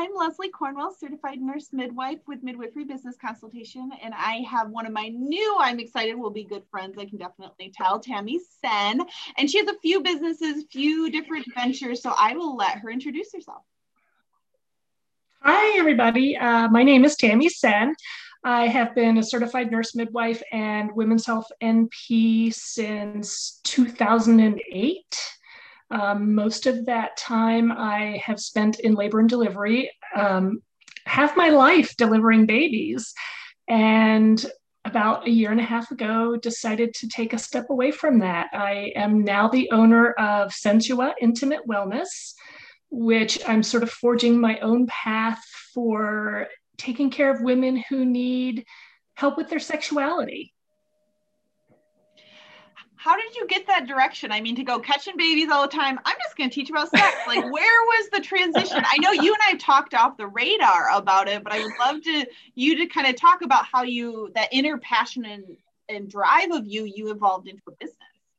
I'm Leslie Cornwell, certified nurse midwife with Midwifery Business Consultation, and I have one of my new, I'm excited, we'll be good friends, I can definitely tell, Tammy Sen, and she has a few businesses, few different ventures, so I will let her introduce herself. Hi, everybody. My name is Tammy Sen. I have been a certified nurse midwife and women's health NP since 2008. Most of that time I have spent in labor and delivery, half my life delivering babies. And about a year and a half ago, decided to take a step away from that. I am now the owner of Sensua Intimate Wellness, which I'm sort of forging my own path for taking care of women who need help with their sexuality. How did you get that direction? I mean, to go catching babies all the time, I'm just going to teach about sex. Like, where was the transition? I know you and I have talked off the radar about it, but I would love you to kind of talk about how that inner passion and drive of you evolved into a business.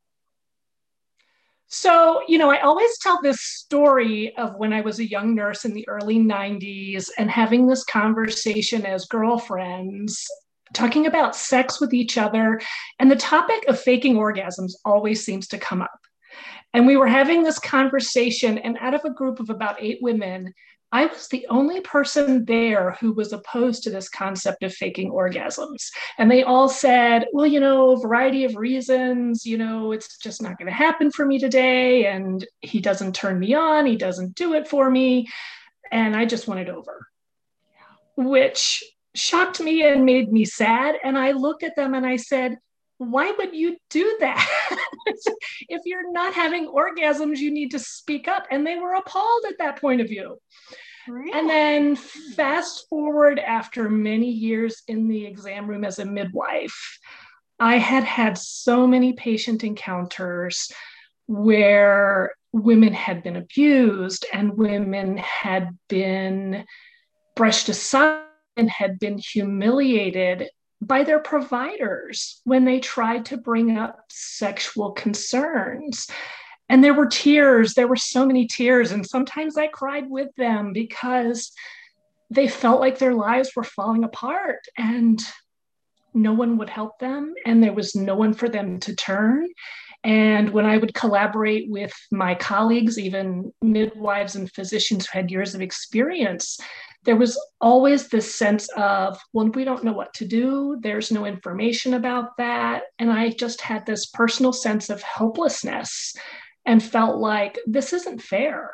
So, I always tell this story of when I was a young nurse in the early 90s and having this conversation as girlfriends, talking about sex with each other. And the topic of faking orgasms always seems to come up. And we were having this conversation, and out of a group of about 8 women, I was the only person there who was opposed to this concept of faking orgasms. And they all said, well, a variety of reasons, it's just not going to happen for me today. And he doesn't turn me on. He doesn't do it for me. And I just want it over, which shocked me and made me sad. And I looked at them and I said, why would you do that? If you're not having orgasms, you need to speak up. And they were appalled at that point of view. Really? And then fast forward, after many years in the exam room as a midwife, I had had so many patient encounters where women had been abused and women had been brushed aside and had been humiliated by their providers when they tried to bring up sexual concerns. And there were tears, there were so many tears. And sometimes I cried with them because they felt like their lives were falling apart and no one would help them. And there was no one for them to turn. And when I would collaborate with my colleagues, even midwives and physicians who had years of experience, there was always this sense of, well, we don't know what to do. There's no information about that. And I just had this personal sense of helplessness and felt like this isn't fair.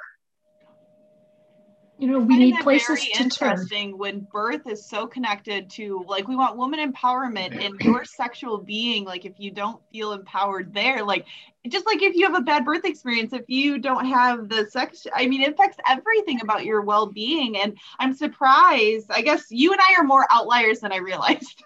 We need places to turn. Interesting when birth is so connected to, like, we want woman empowerment and your sexual being. Like, if you don't feel empowered there, like, just like if you have a bad birth experience, if you don't have the sex, I mean, it affects everything about your well-being. And I'm surprised. I guess you and I are more outliers than I realized.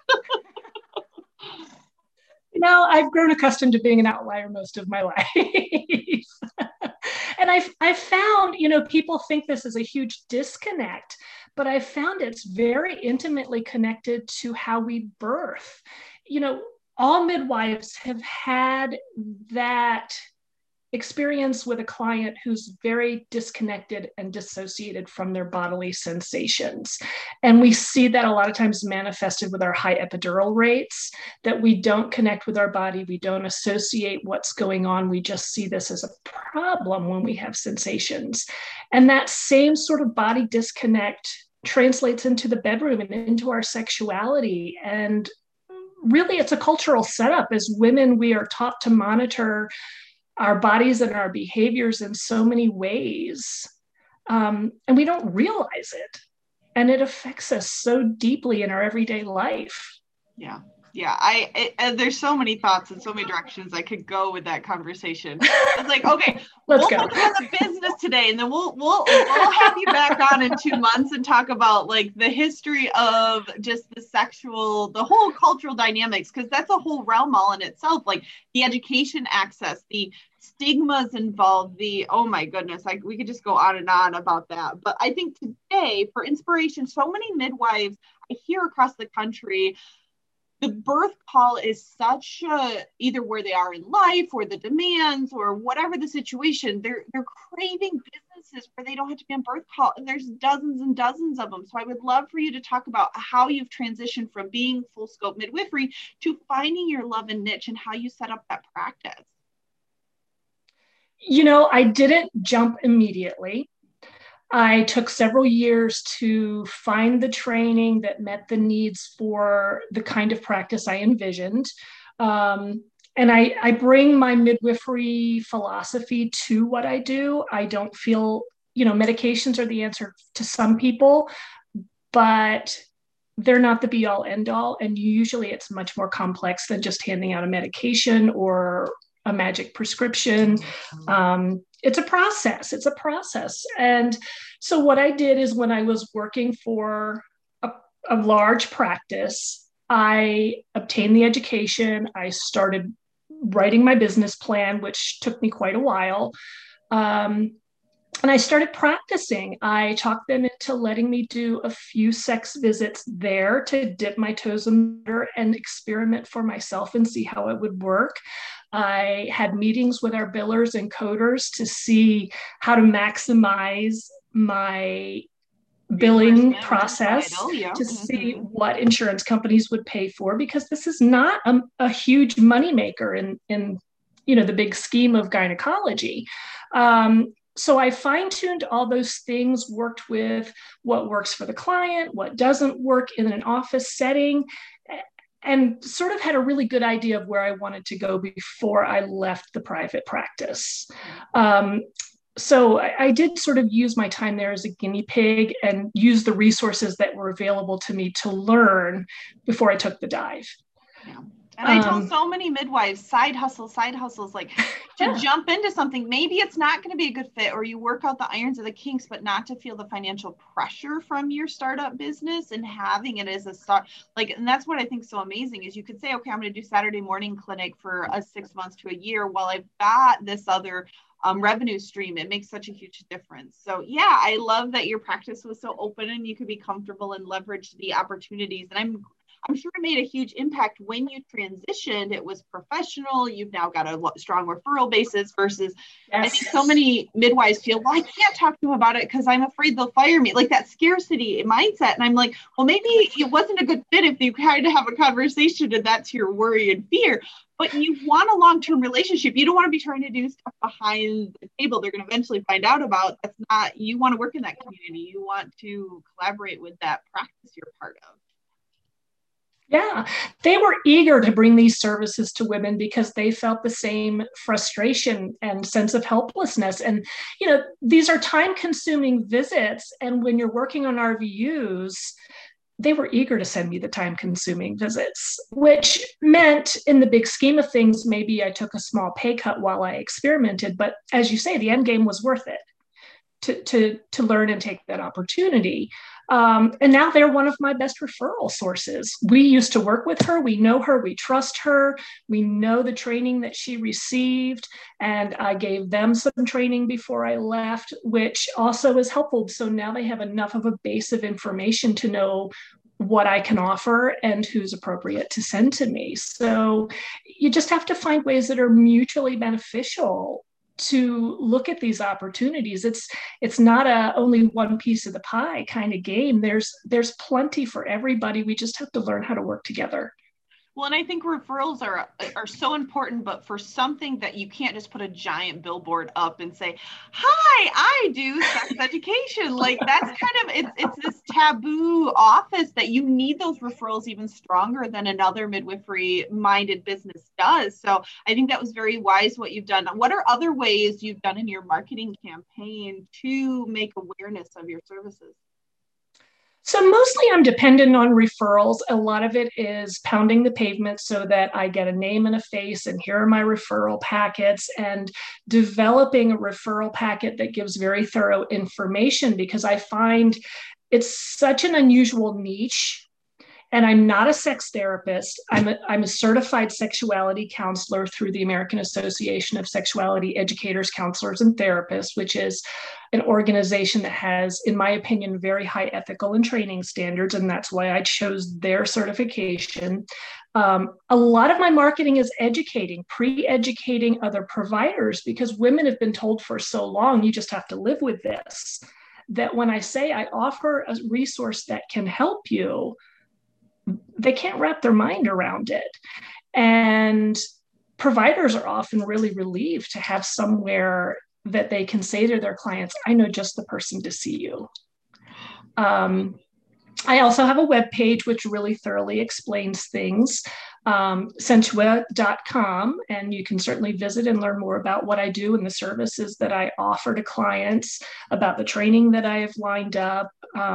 I've grown accustomed to being an outlier most of my life. And I've found, people think this is a huge disconnect, but I've found it's very intimately connected to how we birth. All midwives have had that experience with a client who's very disconnected and dissociated from their bodily sensations. And we see that a lot of times manifested with our high epidural rates, that we don't connect with our body, we don't associate what's going on, we just see this as a problem when we have sensations. And that same sort of body disconnect translates into the bedroom and into our sexuality. And really, it's a cultural setup. As women, we are taught to monitor our bodies and our behaviors in so many ways. And we don't realize it. And it affects us so deeply in our everyday life. Yeah. There's so many thoughts and so many directions I could go with that conversation. It's like, okay, we'll go on the business today, and then we'll have you back on in 2 months and talk about, like, the history of just the whole cultural dynamics, because that's a whole realm all in itself, like the education access, the stigmas involved, oh my goodness, we could just go on and on about that. But I think today, for inspiration, so many midwives I hear across the country, the birth call is such a, either where they are in life or the demands or whatever the situation, they're craving businesses where they don't have to be on birth call. And there's dozens and dozens of them. So I would love for you to talk about how you've transitioned from being full scope midwifery to finding your love and niche and how you set up that practice. I didn't jump immediately. I took several years to find the training that met the needs for the kind of practice I envisioned. And I bring my midwifery philosophy to what I do. I don't feel, medications are the answer to some people, but they're not the be all end all. And usually it's much more complex than just handing out a medication or a magic prescription. It's a process. And so what I did is when I was working for a large practice, I obtained the education. I started writing my business plan, which took me quite a while. And I started practicing. I talked them into letting me do a few sex visits there to dip my toes in water and experiment for myself and see how it would work. I had meetings with our billers and coders to see how to maximize my billing process to see what insurance companies would pay for, because this is not a huge moneymaker in the big scheme of gynecology. So I fine-tuned all those things, worked with what works for the client, what doesn't work in an office setting, and sort of had a really good idea of where I wanted to go before I left the private practice. So I did sort of use my time there as a guinea pig and use the resources that were available to me to learn before I took the dive. Yeah. And I tell so many midwives, side hustles, like to jump into something. Maybe it's not going to be a good fit, or you work out the irons or the kinks, but not to feel the financial pressure from your startup business and having it as a start. And that's what I think is so amazing is you could say, okay, I'm going to do Saturday morning clinic for 6 months to a year while I've got this other revenue stream. It makes such a huge difference. So yeah, I love that your practice was so open and you could be comfortable and leverage the opportunities. And I'm sure it made a huge impact when you transitioned. It was professional. You've now got a strong referral basis versus I think so many midwives feel, well, I can't talk to them about it because I'm afraid they'll fire me. Like that scarcity mindset. And I'm like, well, maybe it wasn't a good fit if you had to have a conversation and that's your worry and fear. But you want a long-term relationship. You don't want to be trying to do stuff behind the table they're going to eventually find out about. That's not, you want to work in that community. You want to collaborate with that practice you're part of. Yeah, they were eager to bring these services to women because they felt the same frustration and sense of helplessness. And, these are time-consuming visits. And when you're working on RVUs, they were eager to send me the time-consuming visits, which meant in the big scheme of things, maybe I took a small pay cut while I experimented. But as you say, the end game was worth it to learn and take that opportunity. And now they're one of my best referral sources. We used to work with her. We know her. We trust her. We know the training that she received. And I gave them some training before I left, which also is helpful. So now they have enough of a base of information to know what I can offer and who's appropriate to send to me. So you just have to find ways that are mutually beneficial to look at these opportunities. It's not only one piece of the pie kind of game. There's plenty for everybody. We just have to learn how to work together. Well, and I think referrals are so important, but for something that you can't just put a giant billboard up and say, hi, I do sex education. Like that's kind of, it's this taboo office that you need those referrals even stronger than another midwifery minded business does. So I think that was very wise what you've done. What are other ways you've done in your marketing campaign to make awareness of your services? So mostly I'm dependent on referrals. A lot of it is pounding the pavement so that I get a name and a face and here are my referral packets, and developing a referral packet that gives very thorough information, because I find it's such an unusual niche And I'm not a sex therapist. I'm a certified sexuality counselor through the American Association of Sexuality Educators, Counselors, and Therapists, which is an organization that has, in my opinion, very high ethical and training standards. And that's why I chose their certification. A lot of my marketing is pre-educating other providers, because women have been told for so long, you just have to live with this, that when I say I offer a resource that can help you, they can't wrap their mind around it. And providers are often really relieved to have somewhere that they can say to their clients, I know just the person to see you. I also have a webpage which really thoroughly explains things, Sentua.com, and you can certainly visit and learn more about what I do and the services that I offer to clients, about the training that I have lined up.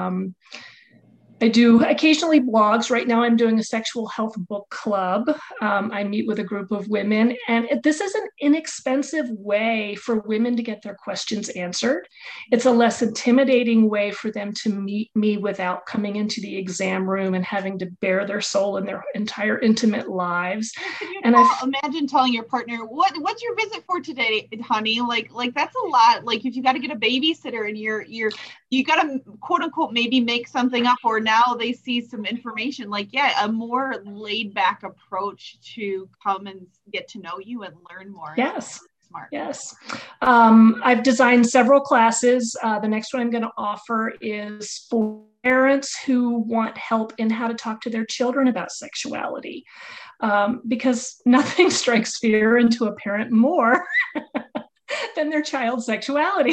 I do occasionally blogs. Right now I'm doing a sexual health book club. I meet with a group of women, and this is an inexpensive way for women to get their questions answered. It's a less intimidating way for them to meet me without coming into the exam room and having to bare their soul and their entire intimate lives. And imagine telling your partner, what's your visit for today, honey? Like that's a lot. Like if you got to get a babysitter and you got to quote unquote maybe make something up, or now they see some information, like, yeah, a more laid back approach to come and get to know you and learn more. Yes. Smart. Yes. I've designed several classes. The next one I'm going to offer is for parents who want help in how to talk to their children about sexuality, because nothing strikes fear into a parent more than their child's sexuality.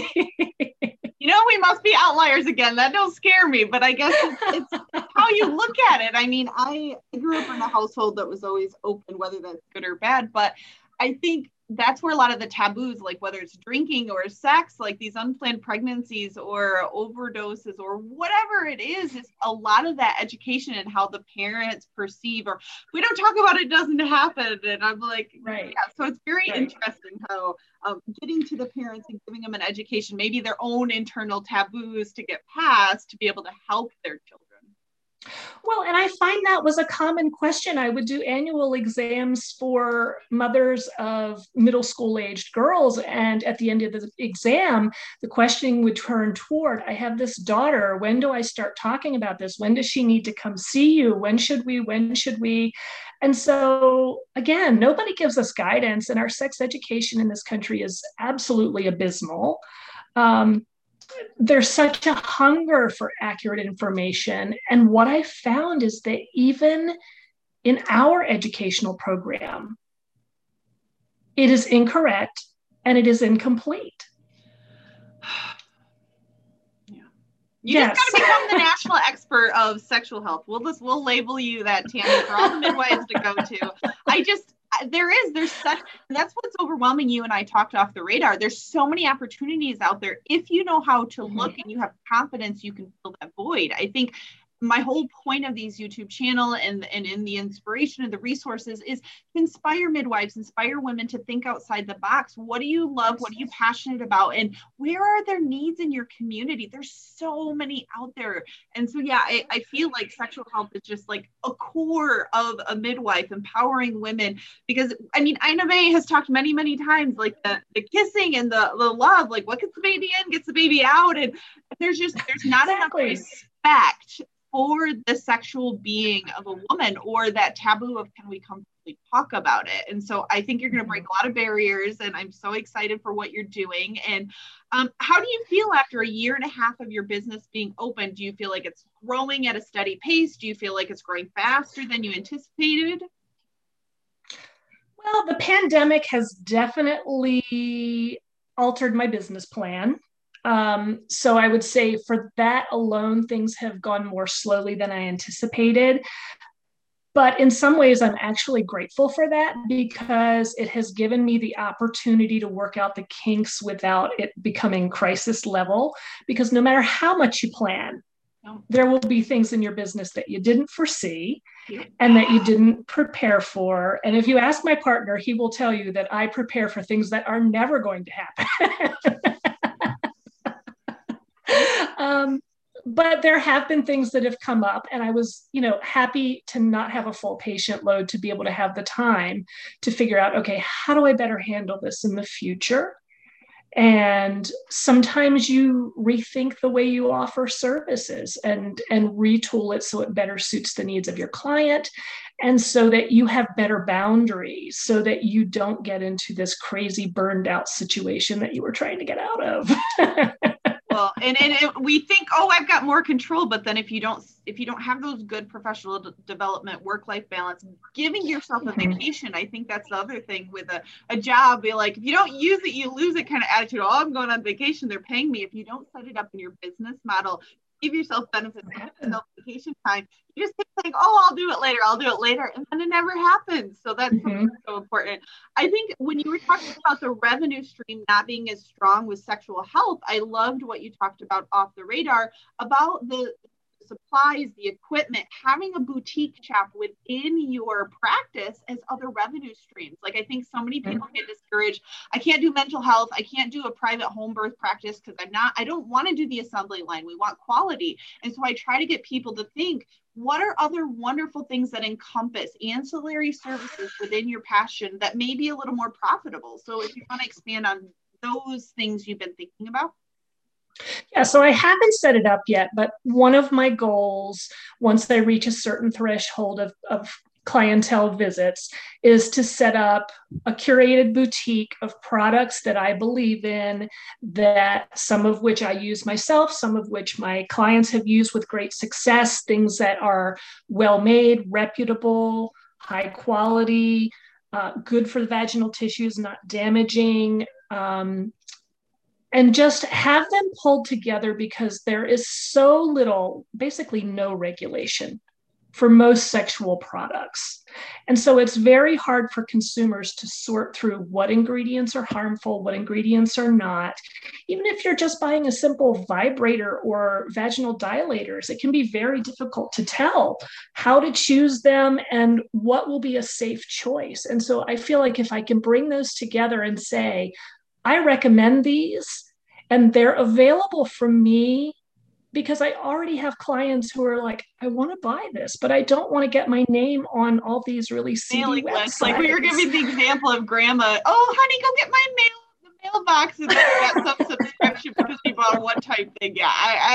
We must be outliers again. That don't scare me, but I guess it's how you look at it. I mean, I grew up in a household that was always open, whether that's good or bad, but I think that's where a lot of the taboos, like whether it's drinking or sex, like these unplanned pregnancies or overdoses or whatever it is a lot of that education and how the parents perceive, or we don't talk about it, doesn't happen. And I'm like, right. Yeah. So it's very interesting how getting to the parents and giving them an education, maybe their own internal taboos to get past, to be able to help their children. Well, and I find that was a common question. I would do annual exams for mothers of middle school aged girls. And at the end of the exam, the question would turn toward, I have this daughter. When do I start talking about this? When does she need to come see you? When should we? And so, again, nobody gives us guidance, and our sex education in this country is absolutely abysmal. There's such a hunger for accurate information. And what I found is that even in our educational program, it is incorrect and it is incomplete. You just got to become the national expert of sexual health. We'll label you that, Tammy, for all the midwives to go to. There's such, that's what's overwhelming. You and I talked off the radar. There's so many opportunities out there. If you know how to look and you have confidence, you can fill that void. I think my whole point of these YouTube channel and in the inspiration of the resources is to inspire midwives, inspire women to think outside the box. What do you love? What are you passionate about? And where are there needs in your community? There's so many out there. And so, yeah, I feel like sexual health is just like a core of a midwife, empowering women, because I mean, Ina May has talked many, many times, like the kissing and the love, like what gets the baby in, gets the baby out. And there's not enough respect for the sexual being of a woman, or that taboo of can we comfortably talk about it. And so I think you're going to break a lot of barriers, and I'm so excited for what you're doing. And how do you feel after a year and a half of your business being open? Do you feel like it's growing at a steady pace? Do you feel like it's growing faster than you anticipated? Well, the pandemic has definitely altered my business plan. So I would say for that alone, things have gone more slowly than I anticipated. But in some ways, I'm actually grateful for that, because it has given me the opportunity to work out the kinks without it becoming crisis level. Because no matter how much you plan, there will be things in your business that you didn't foresee and that you didn't prepare for. And if you ask my partner, he will tell you that I prepare for things that are never going to happen. but there have been things that have come up, and I was, happy to not have a full patient load, to be able to have the time to figure out, okay, how do I better handle this in the future? And sometimes you rethink the way you offer services and retool it so it better suits the needs of your client, and so that you have better boundaries, so that you don't get into this crazy burned out situation that you were trying to get out of. Well, we think, oh, I've got more control, but then if you don't have those good professional development, work-life balance, giving yourself a vacation, I think that's the other thing with a job. Be like, if you don't use it, you lose it kind of attitude. Oh, I'm going on vacation, they're paying me. If you don't set it up in your business model, give yourself benefits, give yourself vacation time. You just think, oh, I'll do it later. And then it never happens. So that's so important. I think when you were talking about the revenue stream not being as strong with sexual health, I loved what you talked about off the radar about the supplies, the equipment, having a boutique shop within your practice as other revenue streams. Like, I think so many people get discouraged. I can't do mental health. I can't do a private home birth practice because I don't want to do the assembly line. We want quality. And so I try to get people to think, what are other wonderful things that encompass ancillary services within your passion that may be a little more profitable? So if you want to expand on those things you've been thinking about. Yeah, so I haven't set it up yet, but one of my goals, once I reach a certain threshold of clientele visits, is to set up a curated boutique of products that I believe in, that some of which I use myself, some of which my clients have used with great success, things that are well-made, reputable, high quality, good for the vaginal tissues, not damaging, and just have them pulled together, because there is so little, basically no regulation for most sexual products. And so it's very hard for consumers to sort through what ingredients are harmful, what ingredients are not. Even if you're just buying a simple vibrator or vaginal dilators, it can be very difficult to tell how to choose them and what will be a safe choice. And so I feel like if I can bring those together and say, I recommend these, and they're available from me, because I already have clients who are like, I want to buy this, but I don't want to get my name on all these really seedy websites. Like we were giving the example of grandma, oh, honey, go get my mailbox, and then you got some subscription because you bought a one-time thing. Yeah,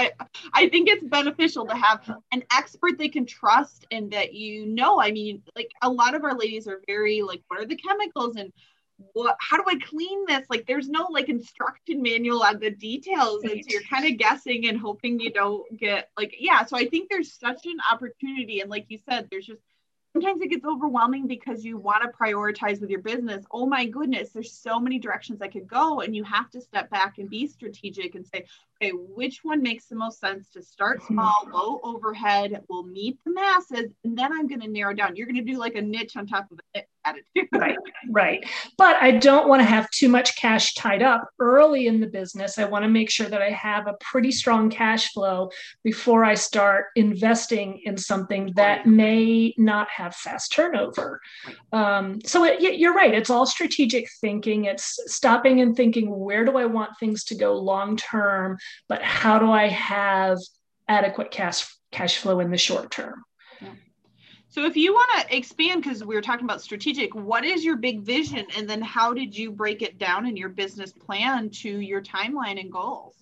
I think it's beneficial to have an expert they can trust, and that, I mean, like, a lot of our ladies are very like, what are the chemicals and how do I clean this? Like, there's no like instruction manual on the details. And so you're kind of guessing and hoping you don't get like, yeah. So I think there's such an opportunity. And like you said, there's just, sometimes it gets overwhelming because you want to prioritize with your business. Oh my goodness, there's so many directions I could go. And you have to step back and be strategic and say, okay, which one makes the most sense to start small, low overhead, will meet the masses, and then I'm going to narrow down. You're going to do like a niche on top of a niche attitude. Right. But I don't want to have too much cash tied up early in the business. I want to make sure that I have a pretty strong cash flow before I start investing in something that may not have fast turnover. So you're right. It's all strategic thinking. It's stopping and thinking, where do I want things to go long term, but how do I have adequate cash flow in the short term? Yeah. So if you want to expand, because we were talking about strategic, what is your big vision? And then how did you break it down in your business plan to your timeline and goals?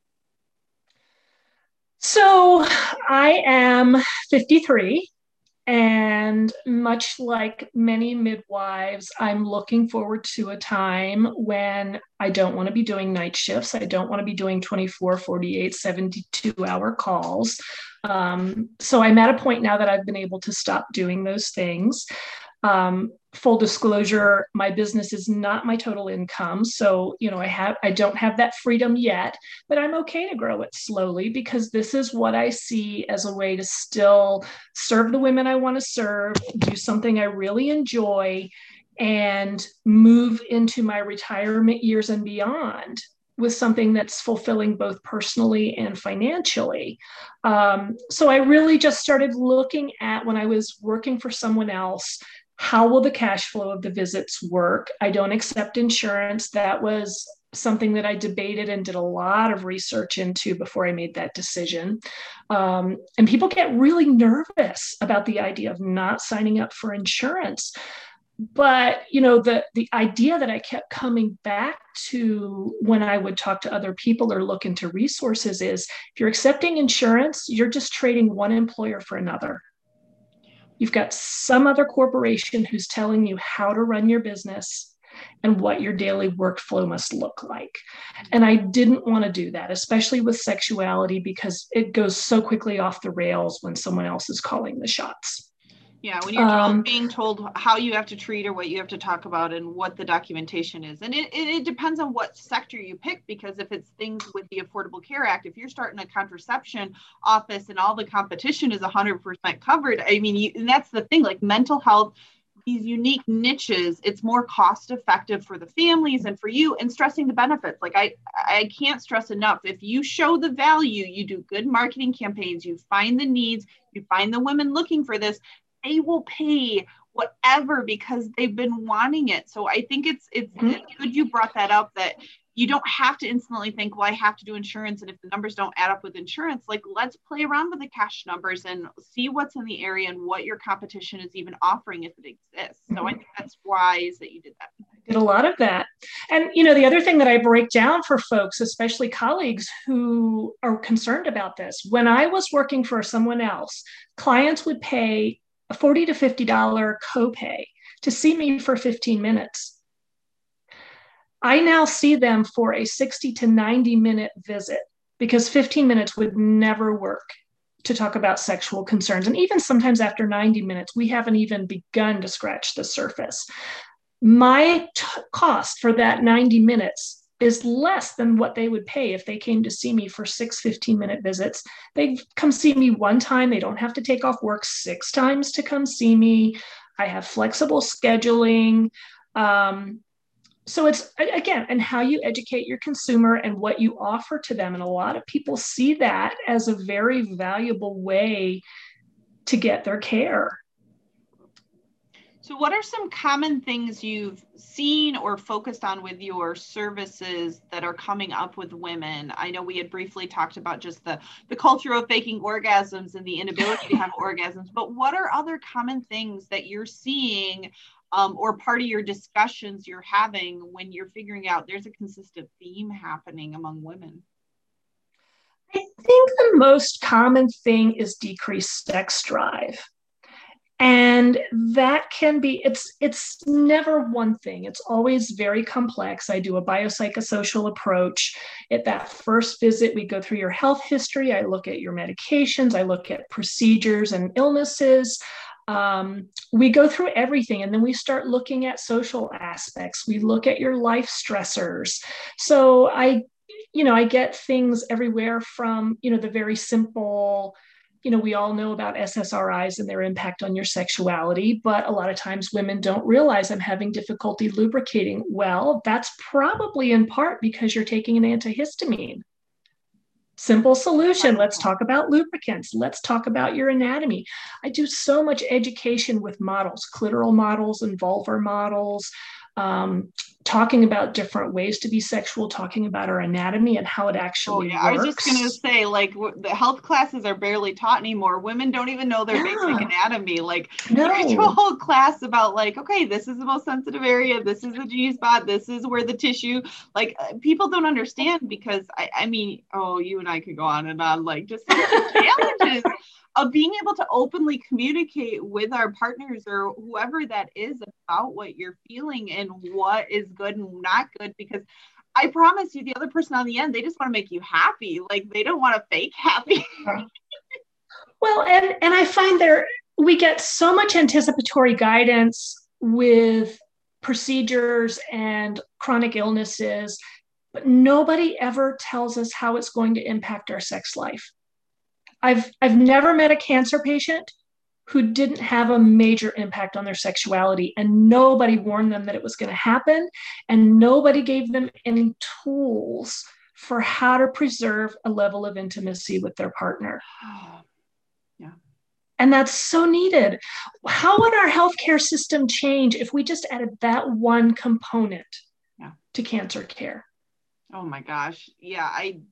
So I am 53. And much like many midwives, I'm looking forward to a time when I don't want to be doing night shifts. I don't want to be doing 24, 48, 72-hour calls. So I'm at a point now that I've been able to stop doing those things. Full disclosure, my business is not my total income. So, I don't have that freedom yet, but I'm okay to grow it slowly, because this is what I see as a way to still serve the women I want to serve, do something I really enjoy, and move into my retirement years and beyond with something that's fulfilling both personally and financially. So I really just started looking at, when I was working for someone else, how will the cash flow of the visits work? I don't accept insurance. That was something that I debated and did a lot of research into before I made that decision. And people get really nervous about the idea of not signing up for insurance. But the idea that I kept coming back to when I would talk to other people or look into resources is, if you're accepting insurance, you're just trading one employer for another. You've got some other corporation who's telling you how to run your business and what your daily workflow must look like. And I didn't want to do that, especially with sexuality, because it goes so quickly off the rails when someone else is calling the shots. Yeah, when you're being told how you have to treat or what you have to talk about and what the documentation is. And it depends on what sector you pick, because if it's things with the Affordable Care Act, if you're starting a contraception office and all the competition is 100% covered, I mean, and that's the thing, like mental health, these unique niches, it's more cost effective for the families and for you, and stressing the benefits. Like I can't stress enough, if you show the value, you do good marketing campaigns, you find the needs, you find the women looking for this, they will pay whatever because they've been wanting it. So I think it's good you brought that up, that you don't have to instantly think, well, I have to do insurance. And if the numbers don't add up with insurance, like let's play around with the cash numbers and see what's in the area and what your competition is even offering if it exists. So I think that's wise that you did that. I did a lot of that. And, the other thing that I break down for folks, especially colleagues who are concerned about this, when I was working for someone else, clients would pay a $40 to $50 copay to see me for 15 minutes. I now see them for a 60 to 90 minute visit, because 15 minutes would never work to talk about sexual concerns. And even sometimes after 90 minutes, we haven't even begun to scratch the surface. My cost for that 90 minutes is less than what they would pay if they came to see me for 6 15-minute visits. They come see me one time. They don't have to take off work 6 times to come see me. I have flexible scheduling. So it's, again, and how you educate your consumer and what you offer to them. And a lot of people see that as a very valuable way to get their care. So what are some common things you've seen or focused on with your services that are coming up with women? I know we had briefly talked about just the culture of faking orgasms and the inability to have orgasms, but what are other common things that you're seeing or part of your discussions you're having when you're figuring out there's a consistent theme happening among women? I think the most common thing is decreased sex drive. And that can be, it's never one thing. It's always very complex. I do a biopsychosocial approach. At that first visit, we go through your health history. I look at your medications. I look at procedures and illnesses. We go through everything, and then we start looking at social aspects. We look at your life stressors. So I get things everywhere from, the very simple, we all know about SSRIs and their impact on your sexuality, but a lot of times women don't realize I'm having difficulty lubricating. Well, that's probably in part because you're taking an antihistamine. Simple solution. Let's talk about lubricants. Let's talk about your anatomy. I do so much education with models, clitoral models and vulvar models, talking about different ways to be sexual, talking about our anatomy and how it actually works. I was just going to say, like, the health classes are barely taught anymore. Women don't even know their basic anatomy. Like, there's a whole class about, like, okay, this is the most sensitive area. This is the G spot. This is where the tissue, like, people don't understand because, I mean, you and I could go on and on, like, just challenges of being able to openly communicate with our partners or whoever that is about what you're feeling and what is good and not good, because I promise you the other person on the end, they just want to make you happy. Like, they don't want to fake happy. Well, and I find we get so much anticipatory guidance with procedures and chronic illnesses, but nobody ever tells us how it's going to impact our sex life. I've never met a cancer patient who didn't have a major impact on their sexuality, and nobody warned them that it was going to happen, and nobody gave them any tools for how to preserve a level of intimacy with their partner. Yeah. And that's so needed. How would our healthcare system change if we just added that one component to cancer care? Oh my gosh. Yeah.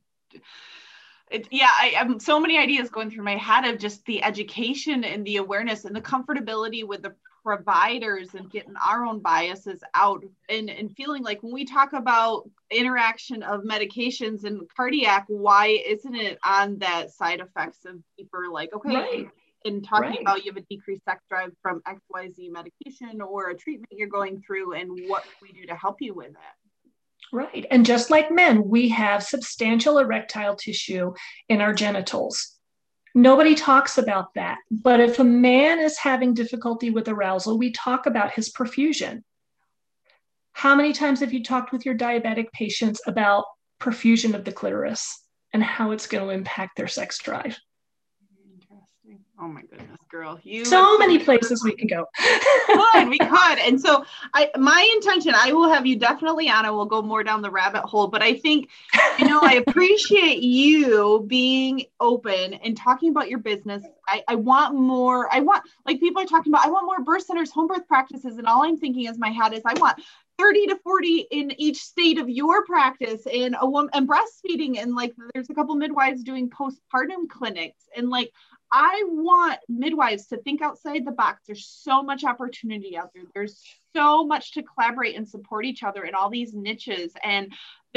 I have so many ideas going through my head of just the education and the awareness and the comfortability with the providers and getting our own biases out and feeling like when we talk about interaction of medications and cardiac, why isn't it on that side effects of deeper, like, okay, Right. and talking about you have a decreased sex drive from XYZ medication or a treatment you're going through, and what can we do to help you with it? Right. And just like men, we have substantial erectile tissue in our genitals. Nobody talks about that. But if a man is having difficulty with arousal, we talk about his perfusion. How many times have you talked with your diabetic patients about perfusion of the clitoris and how it's going to impact their sex drive? Interesting. Oh my goodness, girl. So many places we can go. We could. And so my intention, I will have you definitely on. I will go more down the rabbit hole, but I think, I appreciate you being open and talking about your business. I want more. Like people are talking about, I want more birth centers, home birth practices. And all I'm thinking is my head is I want 30 to 40 in each state of your practice, and a woman and breastfeeding. And like, there's a couple midwives doing postpartum clinics, and like, I want midwives to think outside the box. There's so much opportunity out there. There's so much to collaborate and support each other in all these niches, and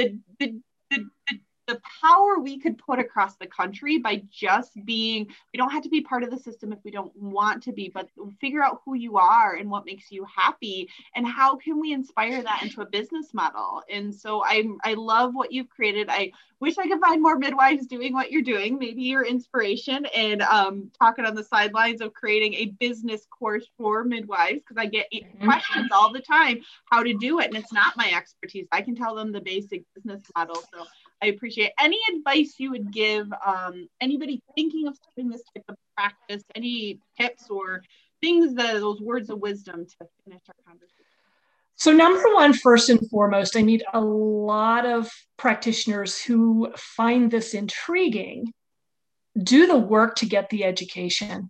the power we could put across the country by just being, we don't have to be part of the system if we don't want to be, but figure out who you are and what makes you happy, and how can we inspire that into a business model. And so I love what you've created. I wish I could find more midwives doing what you're doing, maybe your inspiration, and talking on the sidelines of creating a business course for midwives, because I get questions all the time how to do it, and it's not my expertise. I can tell them the basic business model. So I appreciate any advice you would give anybody thinking of starting this type of practice, any tips or things, those words of wisdom to finish our conversation. So number one, first and foremost, I need a lot of practitioners who find this intriguing, do the work to get the education.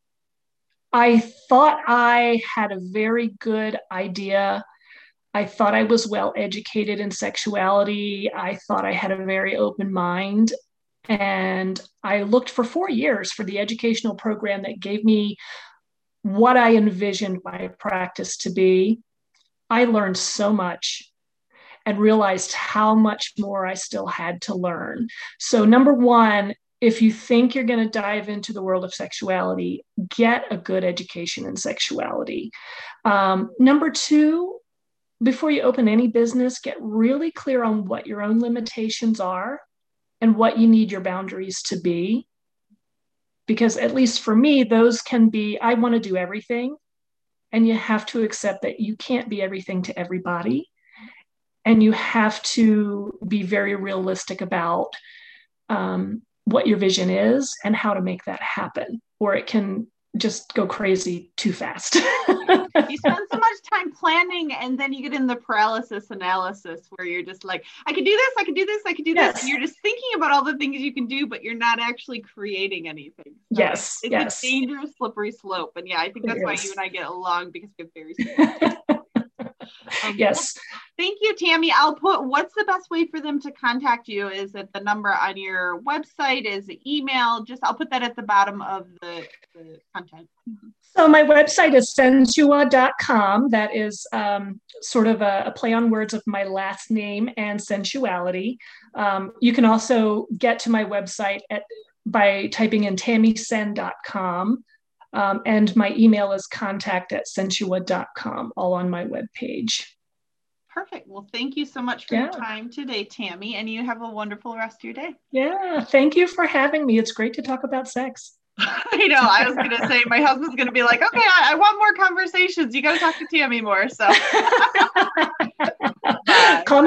I thought I had a very good idea. I thought I was well educated in sexuality. I thought I had a very open mind. And I looked for 4 years for the educational program that gave me what I envisioned my practice to be. I learned so much and realized how much more I still had to learn. So number one, if you think you're going to dive into the world of sexuality, get a good education in sexuality. Number two, before you open any business, get really clear on what your own limitations are and what you need your boundaries to be. Because at least for me, those can be, I want to do everything. And you have to accept that you can't be everything to everybody. And you have to be very realistic about what your vision is and how to make that happen, or it can just go crazy too fast. You spend so much time planning, and then you get in the paralysis analysis where you're just like, I could do this, I could do this, I could do this. And you're just thinking about all the things you can do, but you're not actually creating anything. So it's a dangerous, slippery slope. And yeah, I think that's why you and I get along, because we have very similar. Yes. Thank you, Tammy. What's the best way for them to contact you? Is it the number on your website? Is it email? I'll put that at the bottom of the content. So my website is sensua.com. That is sort of a play on words of my last name and sensuality. You can also get to my website by typing in tammysen.com. And my email is contact@sensua.com, all on my webpage. Perfect. Well, thank you so much for your time today, Tammy, and you have a wonderful rest of your day. Yeah, thank you for having me. It's great to talk about sex. I know. I was going to say, my husband's going to be like, okay, I want more conversations. You got to talk to Tammy more. So. Call